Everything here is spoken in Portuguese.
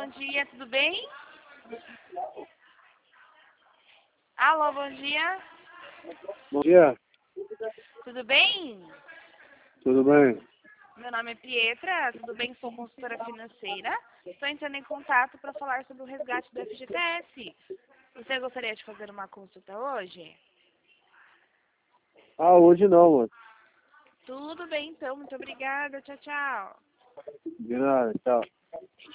bom dia, tudo bem? Alô, bom dia. Bom dia, Tudo bem? tudo bem? Meu nome é Pietra, tudo bem? Sou consultora financeira. Estou entrando em contato para falar sobre o resgate do FGTS. Você gostaria de fazer uma consulta hoje? Ah, hoje não, mano. Tudo bem, então. Muito obrigada. Tchau, tchau. De nada, tchau.